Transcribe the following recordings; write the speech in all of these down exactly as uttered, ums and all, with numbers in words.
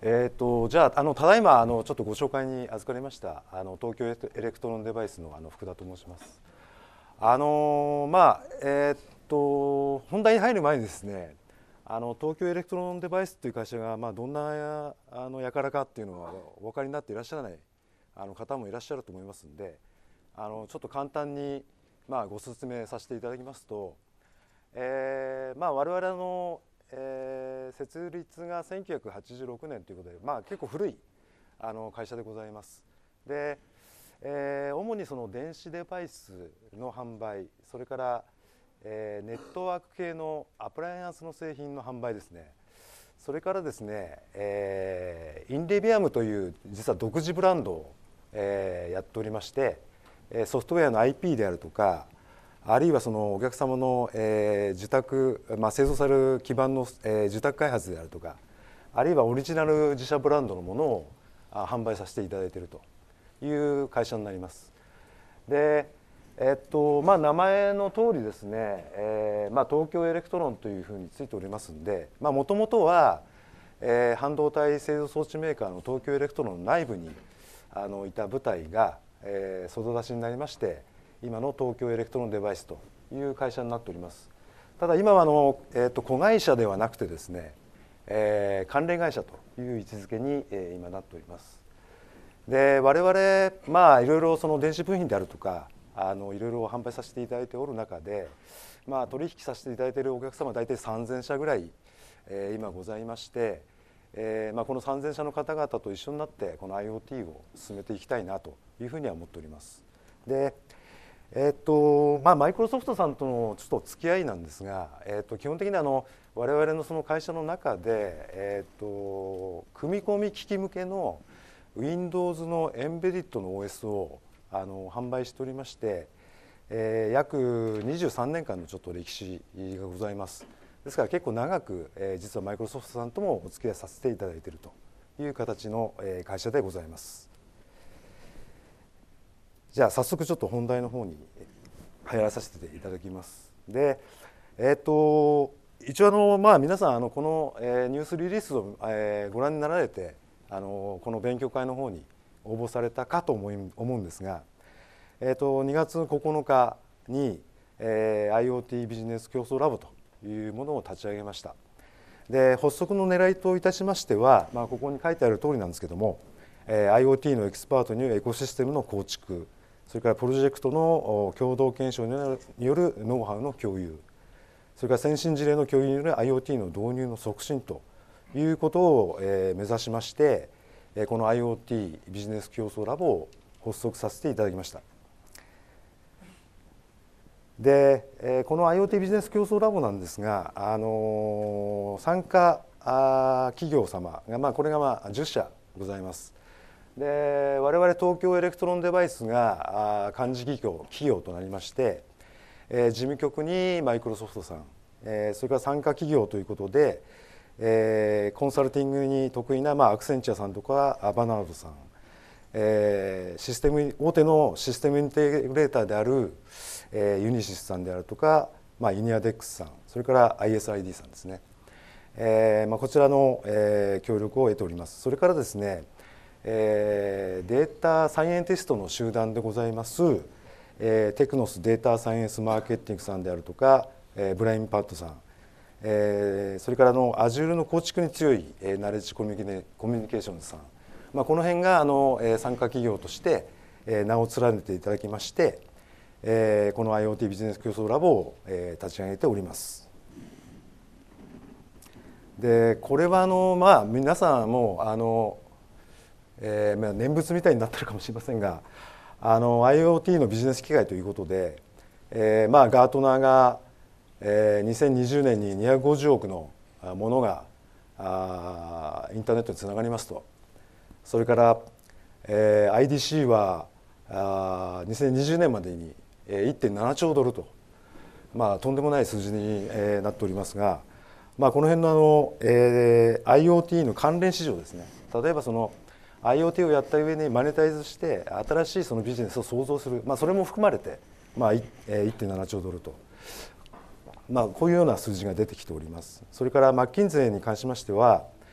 えーと、じゃあ、あのただいまあのちょっとご紹介に預かりましたあの東京エレクトロンデバイスの、あの福田と申します。あのまあえーっと本題に入る前にですね、あの東京エレクトロンデバイスという会社が、まあ、どんなあの輩かっていうのはお分かりになっていらっしゃらないあの方もいらっしゃると思いますので、あのちょっと簡単に、まあ、ご説明させていただきますと、えーまあ、我々のえー、設立がせんきゅうひゃくはちじゅうろくねんということで、まあ、結構古いあの会社でございます。で、えー、主にその電子デバイスの販売、それから、えー、ネットワーク系のアプライアンスの製品の販売ですね、それからですね、えー、インレビアムという実は独自ブランドを、えー、やっておりまして、ソフトウェアの アイピー であるとか、あるいはそのお客様の、えー、自宅、まあ、製造される基盤の、えー、受託開発であるとか、あるいはオリジナル自社ブランドのものをあ販売させていただいているという会社になります。で、えっとまあ、名前の通りですね、えーまあ、東京エレクトロンというふうについておりますんで、もともとは、えー、半導体製造装置メーカーの東京エレクトロンの内部にあのいた部隊が、えー、外出しになりまして、今の東京エレクトロンデバイスという会社になっております。ただ今はあの、えー、と子会社ではなくてですね、えー、関連会社という位置づけに、えー、今なっております。で、我々まあいろいろその電子部品であるとか、あのいろいろ販売させていただいておる中で、まあ、取引させていただいているお客様は大体さんぜんしゃぐらい、えー、今ございまして、えーまあ、このさんぜんしゃの方々と一緒になってこの IoT を進めていきたいなというふうには思っております。で、えーとまあ、マイクロソフトさんとのちょっと付き合いなんですが、えー、と基本的にあの我々のその会社の中で、えー、と組み込み機器向けの Windows のエンベディッドの オーエス をあの販売しておりまして、えー、約にじゅうさんねんかんのちょっと歴史がございます。ですから結構長く、えー、実はマイクロソフトさんともお付き合いさせていただいているという形の、えー、会社でございます。じゃあ早速ちょっと本題の方に入らさせていただきます。で、えっ、ー、と一応あの、まあ、皆さんあのこの、えー、ニュースリリースを、えー、ご覧になられて、あのこの勉強会の方に応募されたかと思い思うんですが、えー、とにがつここのかに、えー、IoT ビジネス競争ラボというものを立ち上げました。で、発足の狙いといたしましては、まあ、ここに書いてある通りなんですけども、えー、IoT のエキスパートによるエコシステムの構築、それからプロジェクトの共同検証によるノウハウの共有、それから先進事例の共有による IoT の導入の促進ということを目指しまして、この IoT ビジネス競争ラボを発足させていただきました。で、この IoT ビジネス競争ラボなんですが、あの参加企業様が、まあ、これがまあじゅっしゃございます。で、我々東京エレクトロンデバイスが幹事企業企業となりまして、えー、事務局にマイクロソフトさん、えー、それから参加企業ということで、えー、コンサルティングに得意な、まあ、アクセンチャーさんとかバナードさん、えー、システム大手のシステムインテグレーターである、えー、ユニシスさんであるとか、まあ、イニアデックスさん、それから アイエスアイディー さんですね、えーまあ、こちらの、えー、協力を得ております。それからですね、えー、データサイエンティストの集団でございます、えー、テクノスデータサイエンスマーケティングさんであるとか、えー、ブラインパッドさん、えー、それからの Azure の構築に強い、えー、ナレッジコミュニ、コミュニケーションズさん、まあ、この辺があの、えー、参加企業として、えー、名を連ねていただきまして、えー、この IoT ビジネス競争ラボを、えー、立ち上げております。で、これはあの、まあ、皆さんもあのえー、念仏みたいになってるかもしれませんが、あの IoT のビジネス機会ということで、えーまあ、ガートナーが、えー、にせんにじゅうねんににひゃくごじゅうおくのものがあインターネットにつながりますと、それから、えー、アイディーシー はあにせんにじゅうねんまでに いってんななちょうドルと、まあ、とんでもない数字に、えー、なっておりますが、まあ、この辺のあの、えー、IoT の関連市場ですね、例えばそのIoT をやった上にマネタイズして新しいそのビジネスを創造する、まあ、それも含まれて、まあ、いってんななちょうドルと、まあ、こういうような数字が出てきております。それからマッキンゼーに関しましては、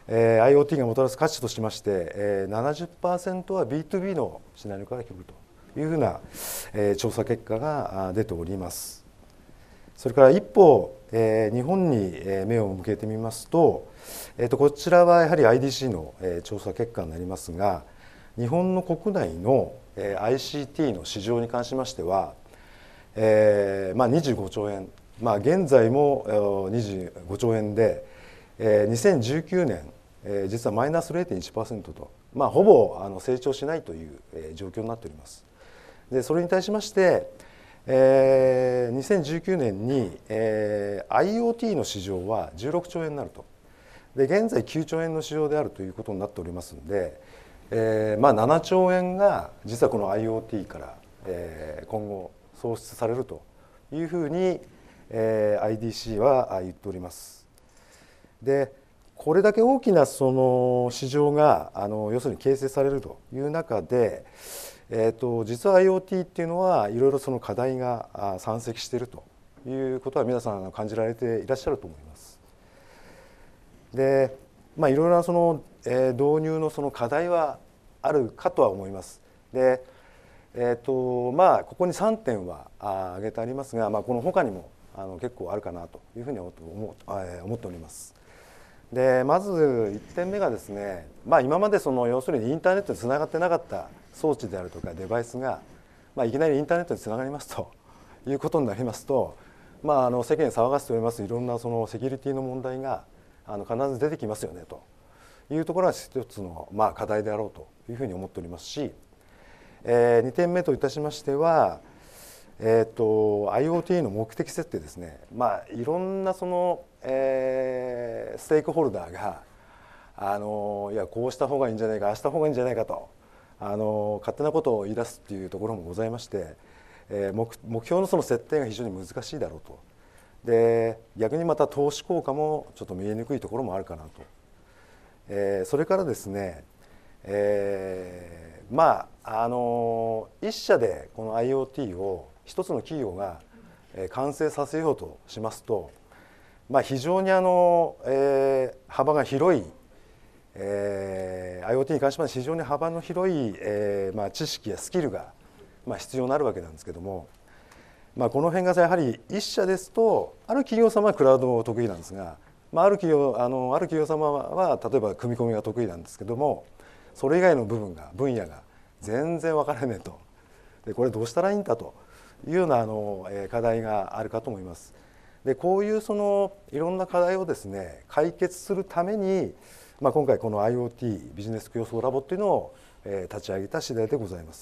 えー、IoT がもたらす価値としまして、えー、ななじゅっパーセント は ビーツービー のシナリオから来るというふうな、えー、調査結果が出ております。それから一方、えー、日本に目を向けてみますと、えー、とこちらはやはり アイディーシー の、えー、調査結果になりますが、日本の国内の、えー、アイシーティー の市場に関しましては、えーまあ、にじゅうごちょうえん、まあ、現在もにじゅうごちょうえんで、えー、にせんじゅうきゅうねん、えー、実はマイナス れいてんいちパーセント と、まあ、ほぼあの成長しないという、えー、状況になっております。でそれに対しまして、えー、にせんじゅうきゅうねんに、えー、IoT の市場はじゅうろくちょうえんになると。で現在きゅうちょうえんの市場であるということになっておりますので、えーまあ、ななちょうえんが実はこの IoT から、えー、今後創出されるというふうに、えー、アイディーシー は言っております。でこれだけ大きなその市場があの要するに形成されるという中で、えー、と実は IoT っていうのはいろいろその課題が山積しているということは皆さん感じられていらっしゃると思います。で、まあ、いろいろなその、えー、導入のその課題はあるかとは思います。で、えーとまあ、ここにさんてんは挙げてありますが、まあ、この他にもあの結構あるかなというふうに思って思っております。でまずいってんめがですね、まあ、今までその要するにインターネットにつながってなかった装置であるとかデバイスが、まあ、いきなりインターネットにつながりますということになりますと、まあ、あの世間騒がせておりますいろんなそのセキュリティの問題があの必ず出てきますよねというところが一つの、まあ、課題であろうというふうに思っておりますし、えー、にてんめといたしましては、えー、と IoT の目的設定ですね、まあ、いろんなその、えー、ステークホルダーがあのいやこうした方がいいんじゃないかああした方がいいんじゃないかとあの勝手なことを言い出すっていうところもございまして、えー、目, 目標のその設定が非常に難しいだろうと。で逆にまた投資効果もちょっと見えにくいところもあるかなと。えー、それからですね、えー、まああの一社でこの IoT を一つの企業が完成させようとしますと、まあ、非常にあの、えー、幅が広い、えー、IoT に関しまして非常に幅の広い、えーまあ、知識やスキルが、まあ、必要になるわけなんですけども、まあ、この辺がやはり一社ですとある企業様はクラウド得意なんですが、まあ、ある企業あのある企業様は例えば組み込みが得意なんですけども、それ以外の部分が分野が全然分からねえと。でこれどうしたらいいんだというようなあの課題があるかと思います。でこういうそのいろんな課題をですね解決するために、まあ、今回この IoT ビジネス競争ラボっていうのを立ち上げた次第でございます。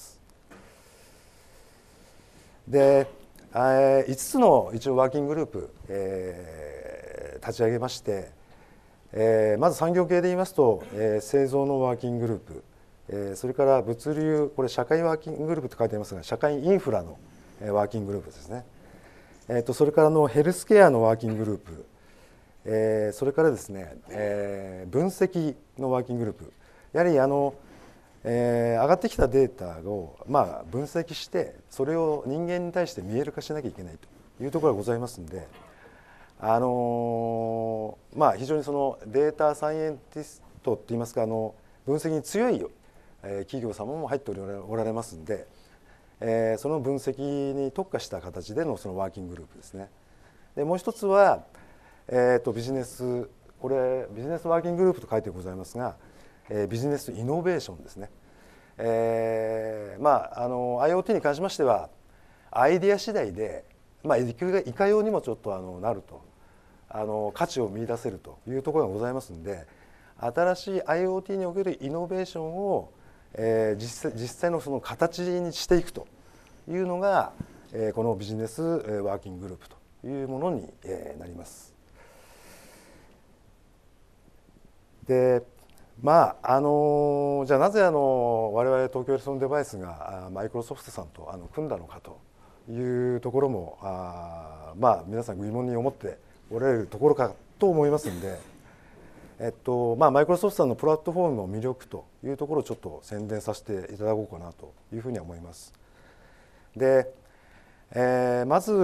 でいつつの一応ワーキンググループ、えー、立ち上げまして、えー、まず産業系で言いますと、えー、製造のワーキンググループ、えー、それから物流、これ社会ワーキンググループと書いてありますが社会インフラのワーキンググループですね。えー、とそれからのヘルスケアのワーキンググループ、えー、それからですね、えー、分析のワーキンググループ、やはりあの、えー、上がってきたデータを、まあ、分析してそれを人間に対して見える化しなきゃいけないというところがございますので、あのーまあ、非常にそのデータサイエンティストといいますかあの分析に強い、えー、企業様も入っておられますので、えー、その分析に特化した形でのそのワーキンググループですね。でもう一つは、えー、とビジネスこれビジネスワーキンググループと書いてございますが、えー、ビジネスイノベーションですね。えー、まああの IoT に関しましてはアイデア次第で、まあ、いかようにもちょっとあのなるとあの価値を見出せるというところがございますので、新しい IoT におけるイノベーションを、えー、実際、実際のその形にしていくというのが、えー、このビジネスワーキンググループというものに、えー、なります。でまああのじゃあなぜあの我々東京エレクトロンデバイスがマイクロソフトさんとあの組んだのかというところもあまあ皆さん疑問に思っておられるところかと思いますので、えっとまあ、マイクロソフトさんのプラットフォームの魅力というところをちょっと宣伝させていただこうかなというふうには思います。で、えー、まず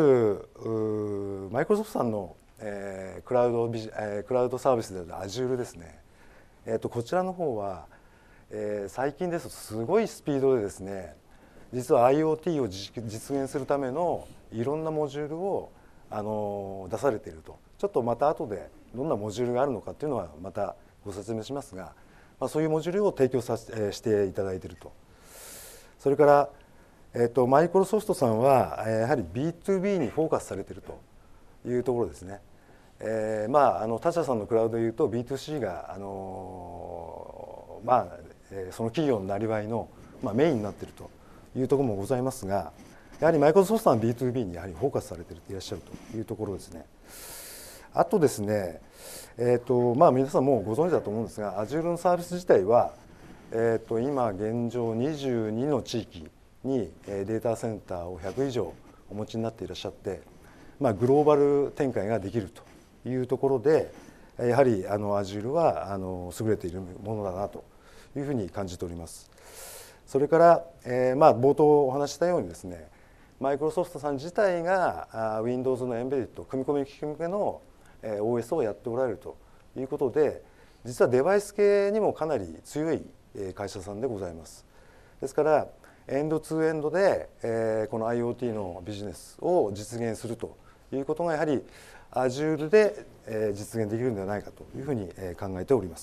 マイクロソフトさんの、えー、クラウドビジ、えー、クラウドサービスである Azure ですね。 えー、とこちらの方は、えー、最近ですとすごいスピードでですね、実は IoT を実現するためのいろんなモジュールを、あの出されていると。ちょっとまた後でどんなモジュールがあるのかっていうのはまたご説明しますが、まあ、そういうモジュールを提供させ、えー、していただいていると。それから、えー、とマイクロソフトさんはやはり ビーツービー にフォーカスされているというところですね。えー、まああの他社さんのクラウドでいうと ビーツーシー が、あのー、まあ、えー、その企業のなりわいの、まあ、メインになっているというところもございますが、やはりマイクロソフトさんは ビーツービー にやはりフォーカスされていらっしゃるというところですね。あとですね、えーとまあ、皆さんもうご存知だと思うんですが、 Azure のサービス自体は、えー、と今現状にじゅうにの地域にデータセンターをひゃく以上お持ちになっていらっしゃって、まあ、グローバル展開ができるというところで、やはりあの Azure はあの優れているものだなというふうに感じております。それから、えーまあ、冒頭お話したようにですね、マイクロソフトさん自体が Windows のエンベディット組み込み機器向けの オーエス をやっておられるということで、実はデバイス系にもかなり強い会社さんでございます。ですからエンドツーエンドでこの IoT のビジネスを実現するということがやはり Azure で実現できるのではないかというふうに考えております。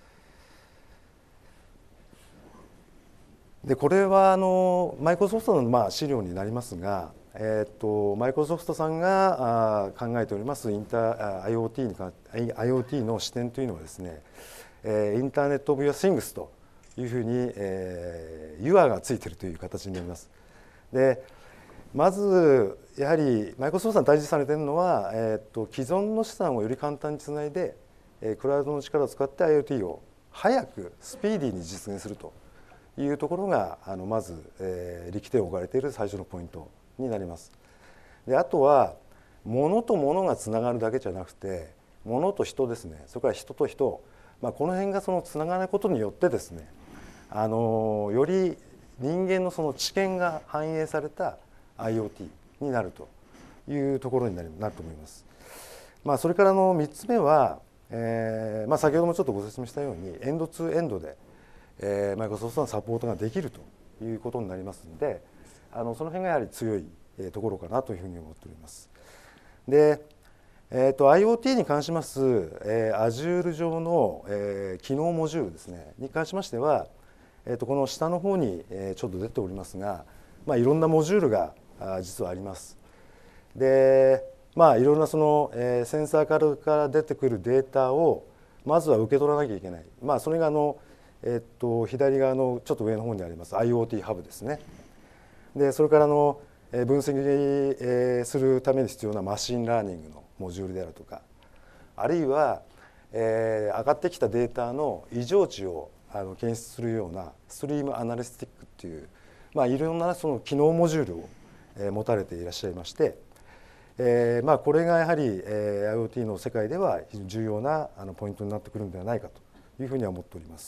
でこれはあのマイクロソフトのまあ資料になりますが、えー、とマイクロソフトさんが考えておりますインタ IoT にか IoT の視点というのはですね、インターネット・オブ・ユア・シングスというふうに、えー、ユアがついているという形になります。でまずやはりマイクロソフトさん大事にされているのは、えー、と既存の資産をより簡単につないでクラウドの力を使って IoT を早くスピーディーに実現するというところがあのまず、えー、力点を置かれている最初のポイントになります。であとは物と物がつながるだけじゃなくて、物と人ですね、それから人と人、まあ、この辺がそのつながることによってですね、あのより人間のその知見が反映された IoT になるというところになると思います。まあ、それからのみっつめは、えーまあ、先ほどもちょっとご説明したようにエンドツーエンドでえー、マイクロソフトのサポートができるということになりますので、あのその辺がやはり強い、えー、ところかなというふうに思っております。で、えー、と IoT に関します、えー、Azure 上の、えー、機能モジュールですねに関しましては、えー、とこの下の方に、えー、ちょっと出ておりますが、まあ、いろんなモジュールがあ実はあります。で、まあ、いろんなその、えー、センサーからから出てくるデータをまずは受け取らなきゃいけない、まあ、それがあのえっと、左側のちょっと上の方にあります IoT ハブですね。でそれからの分析するために必要なマシンラーニングのモジュールであるとか、あるいは、えー、上がってきたデータの異常値をあの検出するようなストリームアナリスティックっていう、まあ、いろんなその機能モジュールを、えー、持たれていらっしゃいまして、えーまあ、これがやはり、えー、IoT の世界では非常に重要なあのポイントになってくるのではないかというふうには思っております。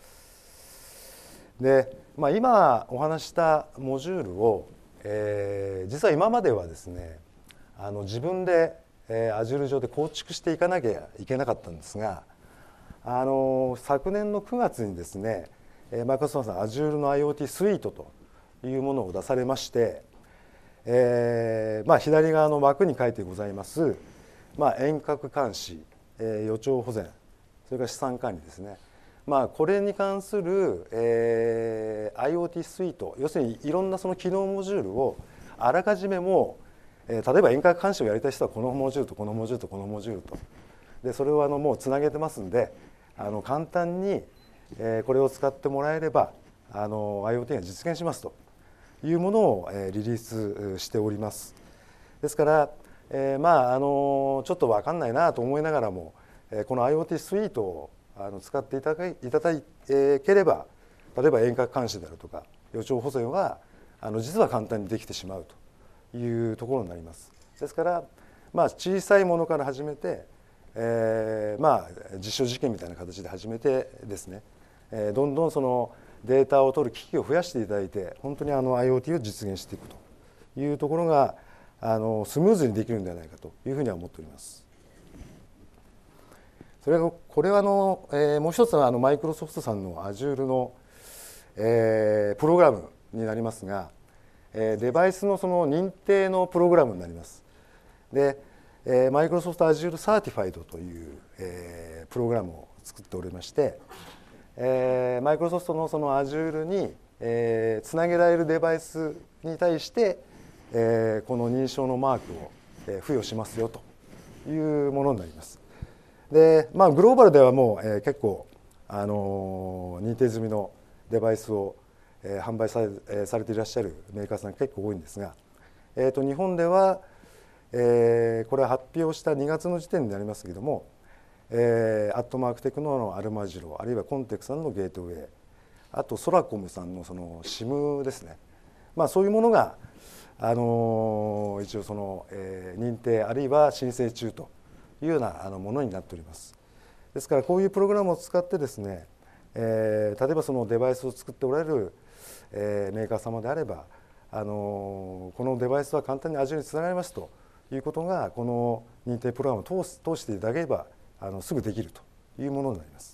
で、まあ、今お話したモジュールを、えー、実は今まではですね、あの自分で、えー、Azure 上で構築していかなきゃいけなかったんですが、あの昨年のくがつにですね、マイクロソフトさん Azure の IoT スイートというものを出されまして、えーまあ、左側の枠に書いてございます、まあ、遠隔監視、えー、予兆保全、それから資産管理ですね、まあ、これに関する、えー、IoT スイート、要するにいろんなその機能モジュールをあらかじめもう、えー、例えば遠隔監視をやりたい人はこのモジュールとこのモジュールとこのモジュールとで、それをあのもうつなげてますんで、あの簡単に、えー、これを使ってもらえればあの IoT が実現しますというものを、えー、リリースしております。ですから、えー、まああのちょっと分かんないなと思いながらも、えー、この IoT スイートをあの使っていただければ、例えば遠隔監視であるとか予兆補正があの実は簡単にできてしまうというところになります。ですから、まあ、小さいものから始めて、えー、まあ実証実験みたいな形で始めてですね、えー、どんどんそのデータを取る機器を増やしていただいて、本当にあの IoT を実現していくというところがあのスムーズにできるんではないかというふうには思っております。 それがこれはあの、えー、もう一つはあのマイクロソフトさんの Azure の、えー、プログラムになりますが、えー、デバイスのその認定のプログラムになります。で、えー、マイクロソフト Azure Certified という、えー、プログラムを作っておりまして、えー、マイクロソフトのその Azure に、えー、つなげられるデバイスに対して、えー、この認証のマークを、えー、付与しますよというものになります。で、まあ、グローバルではもう、えー、結構、あのー、認定済みのデバイスを、えー、販売され、えー、されていらっしゃるメーカーさん結構多いんですが、えー、と日本では、えー、これは発表したにがつの時点になりますけれども、えー、アットマークテクノのアルマジロ、あるいはコンテクさんのゲートウェイ、あとソラコムさんのその シム ですね、まあ、そういうものが、あのー、一応その、えー、認定あるいは申請中というようなあのものになっております。ですからこういうプログラムを使ってですね、えー、例えばそのデバイスを作っておられる、えー、メーカー様であれば、あのー、このデバイスは簡単に Azure につながりますということがこの認定プログラムを通す通していただければあのすぐできるというものになります。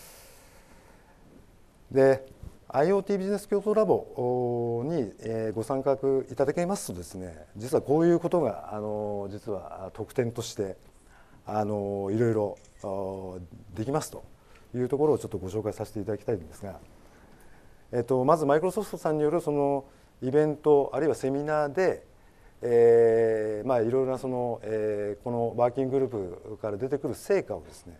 で IoT ビジネス共同ラボにご参画いただけますとですね、実はこういうことがあの実は特典としてあのいろいろできますというところをちょっとご紹介させていただきたいんですが、えっと、まずマイクロソフトさんによるそのイベントあるいはセミナーで、えー、まあいろいろなその、えー、このワーキンググループから出てくる成果をですね、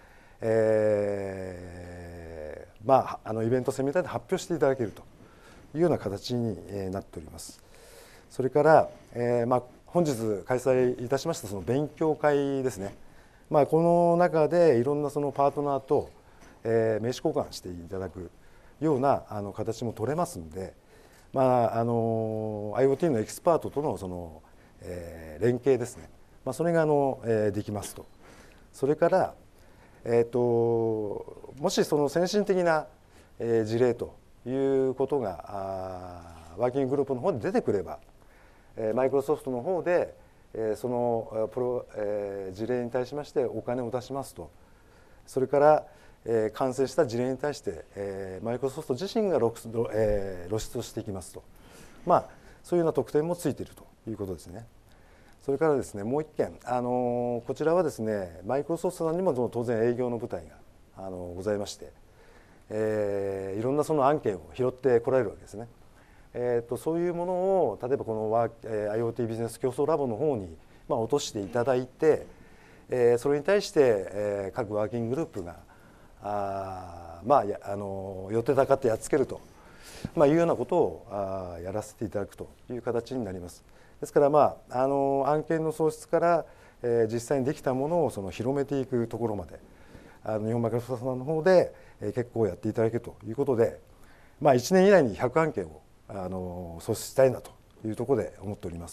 えー、まああのイベントセミナーで発表していただけるというような形になっております。それから、えー、まあ本日開催いたしましたその勉強会ですね、まあ、この中でいろんなそのパートナーと、えー、名刺交換していただくようなあの形も取れますので、まあ、あの IoT のエキスパートとのその、えー、連携ですね、まあ、それがあの、えー、できますと。それから、えー、ともしその先進的な、えー、事例ということがあワーキンググループの方で出てくれば、マイクロソフトの方でそのプロ事例に対しましてお金を出しますと。それから完成した事例に対してマイクロソフト自身が露出をしていきますと、まあそういうような特典もついているということですね。それからですね、もう一件、あのこちらはですね、マイクロソフトさんにも当然営業の部隊があのございまして、えー、いろんなその案件を拾ってこられるわけですね。えー、とそういうものを例えばこのワー、えー、IoT ビジネス競争ラボの方に、まあ、落としていただいて、えー、それに対して、えー、各ワーキンググループがあ、まあ、やあの予定高ってやっつけると、まあ、いうようなことをあやらせていただくという形になります。ですから、まあ、あの案件の創出から、えー、実際にできたものをその広めていくところまであの日本マイクロソフトさんの方で、えー、結構やっていただけるということで、まあ、いちねん以内にひゃくあんけんをあの創出したいなというところで思っております。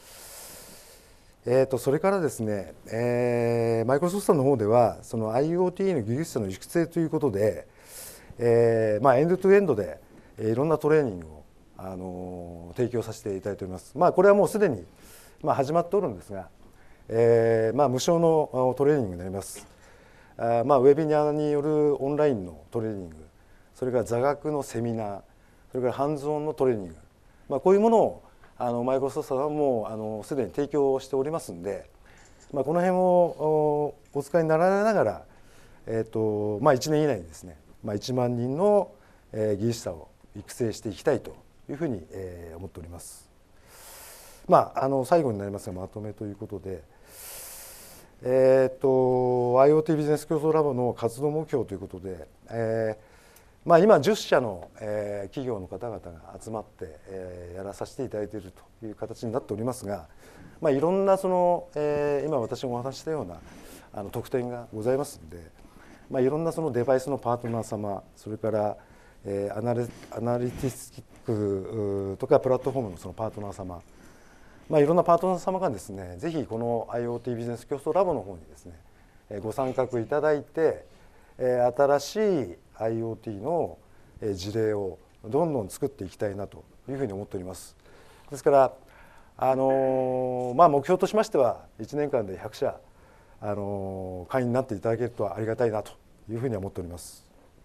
えー、とそれからですね、えー、マイクロソフトの方ではその IoT の技術者の育成ということで、えーまあ、エンドトゥエンドでいろんなトレーニングをあの提供させていただいております。まあ、これはもうすでに、まあ、始まっておるんですが、えーまあ、無償のトレーニングになります。あまあ、ウェビナーによるオンラインのトレーニング、それから座学のセミナー、それからハンズオンのトレーニング、まあ、こういうものをあのマイクロソフトさんはもうあのすでに提供しておりますので、まあ、この辺をお使いになられながら、えーとまあ、いちねん以内にですね、まあ、いちまんにんの技術者を育成していきたいというふうに思っております。まあ、あの最後になりますがまとめということで、えーと IoT ビジネス競争ラボの活動目標ということで、えーまあ、今じゅっしゃの、えー、企業の方々が集まって、えー、やらさせていただいているという形になっておりますが、まあ、いろんなその、えー、今私がお話ししたようなあの特典がございますので、まあ、いろんなそのデバイスのパートナー様、それから、えー、アナリ、アナリティスティックとかプラットフォームのそのパートナー様、まあ、いろんなパートナー様がですね、ぜひこの IoT ビジネス競争ラボの方にですね、ご参画いただいて、新しい IoT の事例をどんどん作っていきたいなというふうに思っております。ですから、あのまあ、目標としましてはいちねんかんでひゃくしゃあの会員になっていただけるとありがたいなというふうに思っております。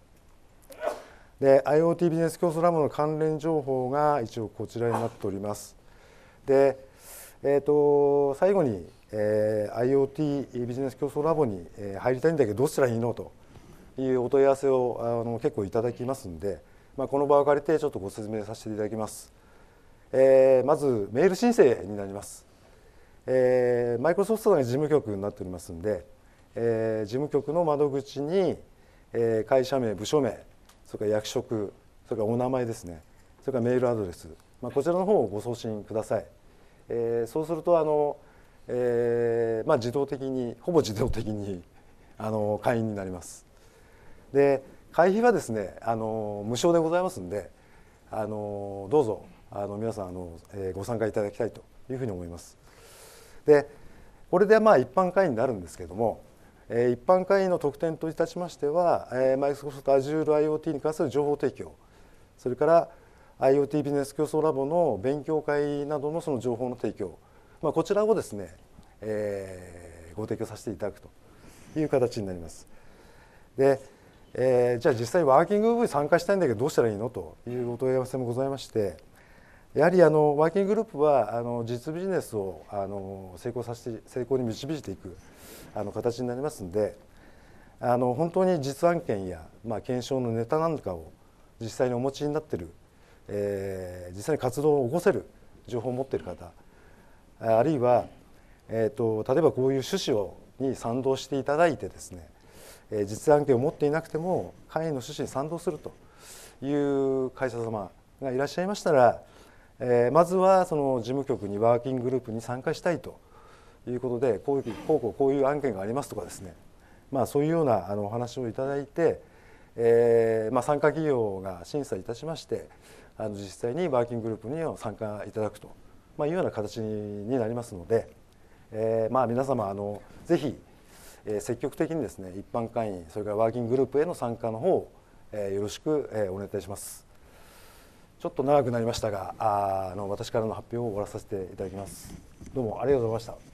で IoT ビジネス競争ラボの関連情報が一応こちらになっております。で、えー、と最後に、えー、IoT ビジネス競争ラボに入りたいんだけどどうしたらいいのというお問い合わせをあの結構いただきますんで、まあ、この場を借りてちょっとご説明させていただきます。えー、まずメール申請になります。えー、マイクロソフトが事務局になっておりますんで、えー、事務局の窓口に、えー、会社名、部署名、それから役職、それからお名前ですね、それからメールアドレス、まあ、こちらの方をご送信ください。えー、そうするとあの、えーまあ、自動的にほぼ自動的にあの会員になります。で会費はですねあの無償でございますんで、あのどうぞあの皆さんあの、えー、ご参加いただきたいというふうに思います。でこれでまあ一般会員になるんですけども、えー、一般会員の特典といたしましては、えー、マイクロソフト Azure IoT に関する情報提供、それから IoT ビジネス競争ラボの勉強会などのその情報の提供、まあ、こちらをですね、えー、ご提供させていただくという形になります。で、えー、じゃあ実際ワーキンググループに参加したいんだけどどうしたらいいのというお問い合わせもございまして、やはりあのワーキンググループはあの実ビジネスをあの成功させて成功に導いていくあの形になりますので、あの本当に実案件や、まあ、検証のネタなんかを実際にお持ちになっている、えー、実際に活動を起こせる情報を持っている方、あるいは、えー、と例えばこういう趣旨をに賛同していただいてですね、えー、実案件を持っていなくても会員の趣旨に賛同するという会社様がいらっしゃいましたら、えー、まずはその事務局にワーキンググループに参加したいということで、こういうこうこうこういう案件がありますとかですね、まあ、そういうようなあのお話をいただいて、えーまあ、参加企業が審査いたしまして、あの実際にワーキンググループに参加いただくと、まあ、いうような形になりますので、えーまあ、皆様あのぜひ、えー、積極的にですね一般会員、それからワーキンググループへの参加の方を、えー、よろしく、えー、お願いいたします。ちょっと長くなりましたが、ああの私からの発表を終わらさせていただきます。どうもありがとうございました。